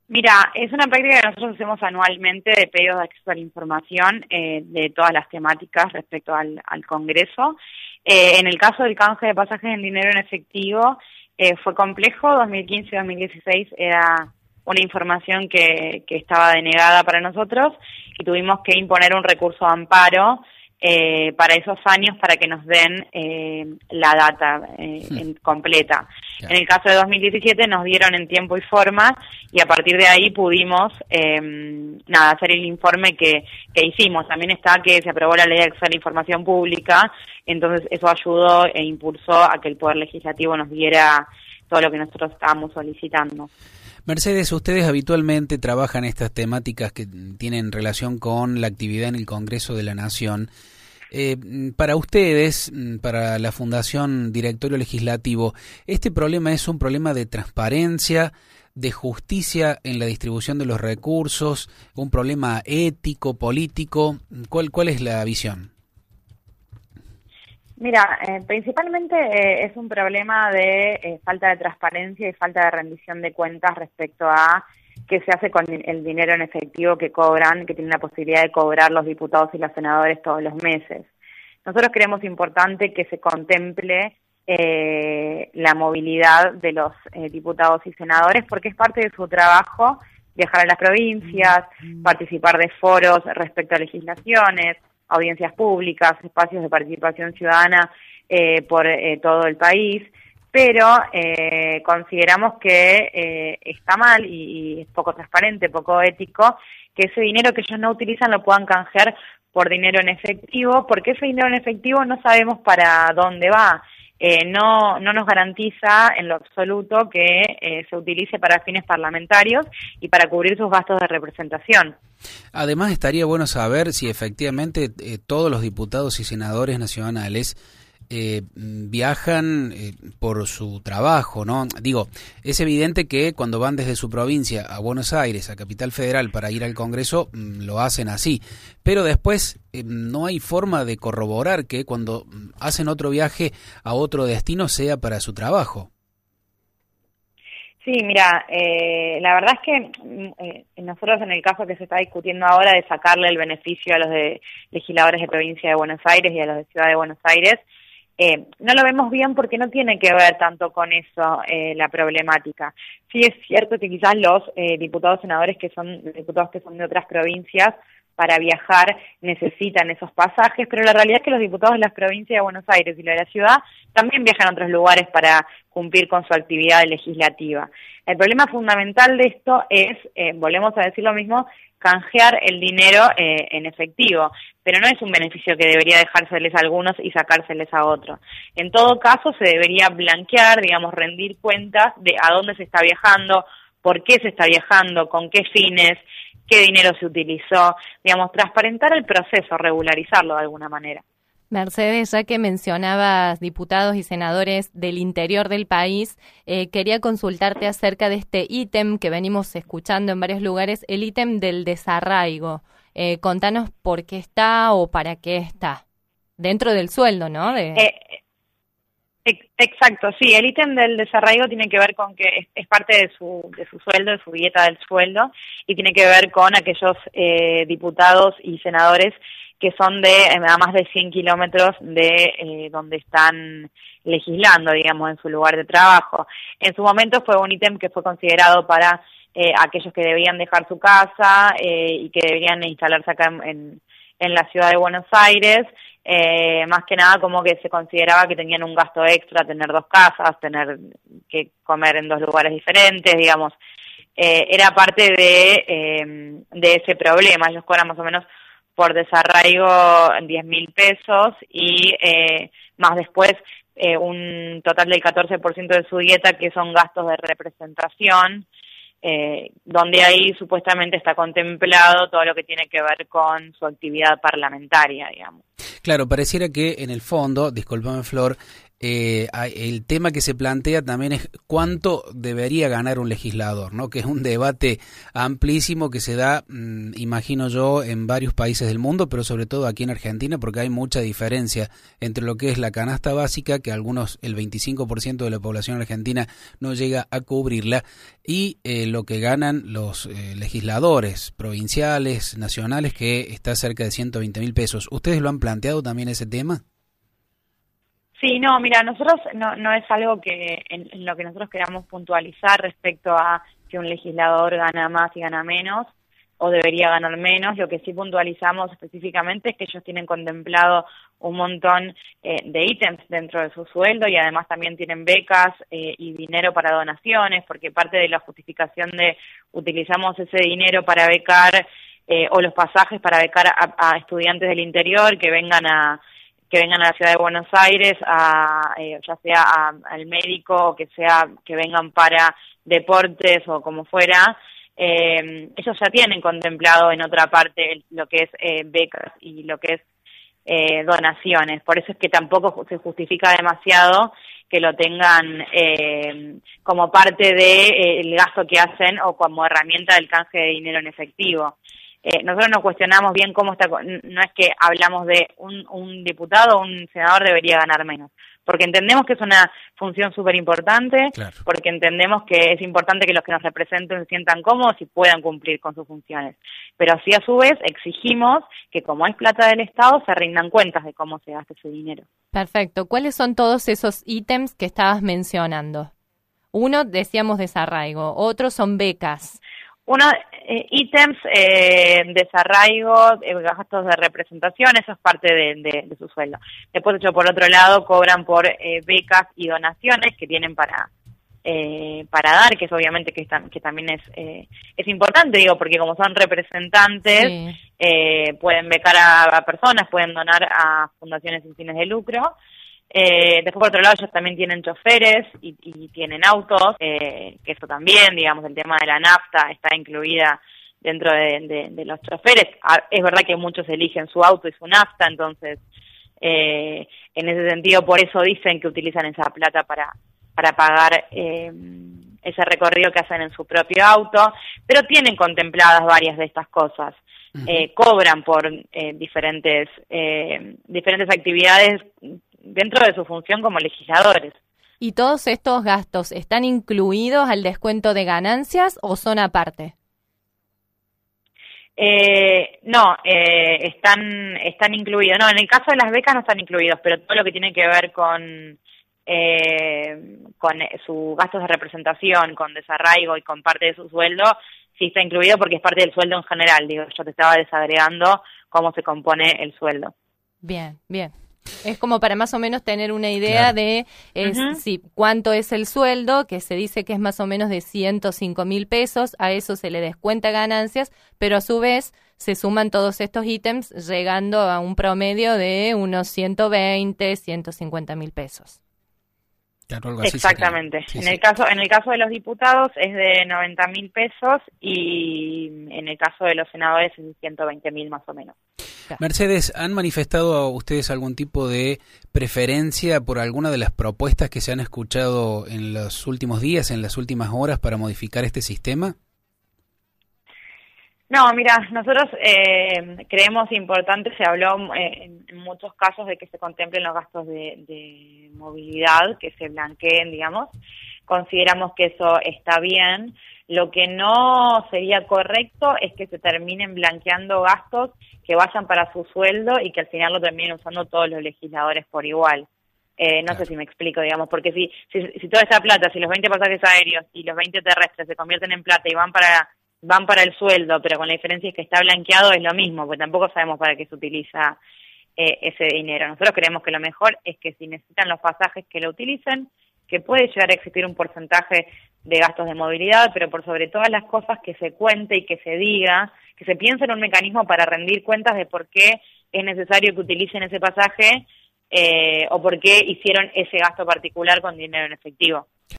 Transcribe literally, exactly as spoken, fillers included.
Mira, es una práctica que nosotros hacemos anualmente de pedidos de acceso a la información eh, de todas las temáticas respecto al, al Congreso. Eh, en el caso del canje de pasajes en dinero en efectivo, eh, fue complejo. dos mil quince y dos mil dieciséis era una información que, que estaba denegada para nosotros y tuvimos que imponer un recurso de amparo eh, para esos años para que nos den eh, la data eh, Hmm. en, completa. Claro. En el caso de dos mil diecisiete nos dieron en tiempo y forma y a partir de ahí pudimos eh, nada hacer el informe que, que hicimos. También está que se aprobó la ley de acceso a la información pública, entonces eso ayudó e impulsó a que el Poder Legislativo nos diera todo lo que nosotros estábamos solicitando. Mercedes, ustedes habitualmente trabajan estas temáticas que tienen relación con la actividad en el Congreso de la Nación. Eh, para ustedes, para la Fundación Directorio Legislativo, ¿este problema es un problema de transparencia, de justicia en la distribución de los recursos, un problema ético, político? ¿Cuál, cuál es la visión? Mira, eh, principalmente eh, es un problema de eh, falta de transparencia y falta de rendición de cuentas respecto a qué se hace con el dinero en efectivo que cobran, que tienen la posibilidad de cobrar los diputados y los senadores todos los meses. Nosotros creemos importante que se contemple eh, la movilidad de los eh, diputados y senadores porque es parte de su trabajo viajar a las provincias, participar de foros respecto a legislaciones, audiencias públicas, espacios de participación ciudadana eh, por eh, todo el país, pero eh, consideramos que eh, está mal y, y es poco transparente, poco ético, que ese dinero que ellos no utilizan lo puedan canjear por dinero en efectivo, porque ese dinero en efectivo no sabemos para dónde va. Eh, no, no nos garantiza en lo absoluto que eh, se utilice para fines parlamentarios y para cubrir sus gastos de representación. Además, estaría bueno saber si efectivamente eh, todos los diputados y senadores nacionales eh, viajan eh, por su trabajo, ¿no? Digo, es evidente que cuando van desde su provincia a Buenos Aires, a Capital Federal, para ir al Congreso, mm, lo hacen así. Pero después eh, no hay forma de corroborar que cuando hacen otro viaje a otro destino sea para su trabajo. Sí, mira, eh, la verdad es que eh, nosotros en el caso que se está discutiendo ahora de sacarle el beneficio a los de legisladores de provincia de Buenos Aires y a los de Ciudad de Buenos Aires, eh, no lo vemos bien porque no tiene que ver tanto con eso eh, la problemática. Sí es cierto que quizás los eh, diputados senadores que son diputados que son de otras provincias para viajar necesitan esos pasajes, pero la realidad es que los diputados de las provincias de Buenos Aires y la de la ciudad también viajan a otros lugares para cumplir con su actividad legislativa. El problema fundamental de esto es, eh, volvemos a decir lo mismo, canjear el dinero eh, en efectivo, pero no es un beneficio que debería dejárseles a algunos y sacárseles a otros. En todo caso, se debería blanquear, digamos, rendir cuentas de a dónde se está viajando, por qué se está viajando, con qué fines, qué dinero se utilizó, digamos, transparentar el proceso, regularizarlo de alguna manera. Mercedes, ya que mencionabas diputados y senadores del interior del país, eh, quería consultarte acerca de este ítem que venimos escuchando en varios lugares, el ítem del desarraigo. Eh, contanos por qué está o para qué está. Dentro del sueldo, ¿no? De... Eh, Exacto, sí, el ítem del desarraigo tiene que ver con que es, es parte de su, de su sueldo, de su dieta del sueldo, y tiene que ver con aquellos eh, diputados y senadores que son de eh, a más de cien kilómetros de eh, donde están legislando, digamos, en su lugar de trabajo. En su momento fue un ítem que fue considerado para eh, aquellos que debían dejar su casa eh, y que deberían instalarse acá en, en, en la ciudad de Buenos Aires, eh, más que nada como que se consideraba que tenían un gasto extra, tener dos casas, tener que comer en dos lugares diferentes, digamos. Eh, era parte de, eh, de ese problema. Ellos cobran más o menos por desarraigo diez mil pesos y eh, más después eh, un total del catorce por ciento de su dieta que son gastos de representación, eh, donde ahí supuestamente está contemplado todo lo que tiene que ver con su actividad parlamentaria, digamos. Claro, pareciera que en el fondo, discúlpame Flor, Eh, el tema que se plantea también es cuánto debería ganar un legislador, ¿no? Que es un debate amplísimo que se da, mmm, imagino yo, en varios países del mundo, pero sobre todo aquí en Argentina, porque hay mucha diferencia entre lo que es la canasta básica, que algunos, el veinticinco por ciento de la población argentina no llega a cubrirla, y eh, lo que ganan los eh, legisladores provinciales, nacionales, que está cerca de ciento veinte mil pesos. ¿Ustedes lo han planteado también ese tema? Sí, no, mira, nosotros no, no es algo que en, en lo que nosotros queramos puntualizar respecto a si un legislador gana más y gana menos o debería ganar menos. Lo que sí puntualizamos específicamente es que ellos tienen contemplado un montón eh, de ítems dentro de su sueldo y además también tienen becas eh, y dinero para donaciones, porque parte de la justificación de utilizamos ese dinero para becar eh, o los pasajes para becar a, a estudiantes del interior que vengan a que vengan a la ciudad de Buenos Aires, a, eh, ya sea a, al médico o que sea que vengan para deportes o como fuera, eh, ellos ya tienen contemplado en otra parte lo que es eh, becas y lo que es eh, donaciones. Por eso es que tampoco se justifica demasiado que lo tengan eh, como parte del de, eh, gasto que hacen o como herramienta del canje de dinero en efectivo. Eh, nosotros nos cuestionamos bien cómo está, no es que hablamos de un, un diputado o un senador debería ganar menos, porque entendemos que es una función súper importante, claro. Porque entendemos que es importante que los que nos representen se sientan cómodos y puedan cumplir con sus funciones, pero así a su vez exigimos que como es plata del Estado se rindan cuentas de cómo se gasta ese dinero. Perfecto. ¿Cuáles son todos esos ítems que estabas mencionando? Uno, decíamos desarraigo, otros son becas. Uno, eh, ítems, eh, desarraigo, eh, gastos de representación, eso es parte de, de, de su sueldo. Después, hecho por otro lado, cobran por eh, becas y donaciones que tienen para eh, para dar, que es obviamente que, está, que también es eh, es importante, digo, porque como son representantes, sí. eh, pueden becar a, a personas, pueden donar a fundaciones sin fines de lucro. Eh, después, por otro lado, ellos también tienen choferes y, y tienen autos, eh, que eso también, digamos, el tema de la nafta está incluida dentro de, de, de los choferes. Es verdad que muchos eligen su auto y su nafta, entonces, eh, en ese sentido, por eso dicen que utilizan esa plata para, para pagar eh, ese recorrido que hacen en su propio auto, pero tienen contempladas varias de estas cosas. Uh-huh. Eh, cobran por eh, diferentes, eh, diferentes actividades dentro de su función como legisladores. ¿Y todos estos gastos están incluidos al descuento de ganancias o son aparte? Eh, no, eh, están están incluidos. No, en el caso de las becas no están incluidos, pero todo lo que tiene que ver con eh, con sus gastos de representación, con desarraigo y con parte de su sueldo, sí está incluido porque es parte del sueldo en general. Digo, yo te estaba desagregando cómo se compone el sueldo. Bien, bien. Es como para más o menos tener una idea claro. de eh, uh-huh. si, cuánto es el sueldo, que se dice que es más o menos de ciento cinco mil pesos, a eso se le descuenta ganancias, pero a su vez se suman todos estos ítems llegando a un promedio de unos ciento veinte, ciento cincuenta mil pesos. Claro, algo así. Exactamente. Sí, en sí. el caso en el caso de los diputados es de noventa mil pesos y en el caso de los senadores es de ciento veinte mil más o menos. Mercedes, ¿han manifestado ustedes algún tipo de preferencia por alguna de las propuestas que se han escuchado en los últimos días, en las últimas horas para modificar este sistema? No, mira, nosotros eh, creemos importante, se habló eh, en, en muchos casos de que se contemplen los gastos de, de movilidad, que se blanqueen, digamos. Consideramos que eso está bien. Lo que no sería correcto es que se terminen blanqueando gastos que vayan para su sueldo y que al final lo terminen usando todos los legisladores por igual. Eh, no claro. sé si me explico, digamos, porque si, si si toda esta plata, si los veinte pasajes aéreos y los veinte terrestres se convierten en plata y van para van para el sueldo, pero con la diferencia es que está blanqueado, es lo mismo, porque tampoco sabemos para qué se utiliza eh, ese dinero. Nosotros creemos que lo mejor es que si necesitan los pasajes que lo utilicen, que puede llegar a existir un porcentaje de gastos de movilidad, pero por sobre todas las cosas que se cuente y que se diga, que se piense en un mecanismo para rendir cuentas de por qué es necesario que utilicen ese pasaje eh, o por qué hicieron ese gasto particular con dinero en efectivo.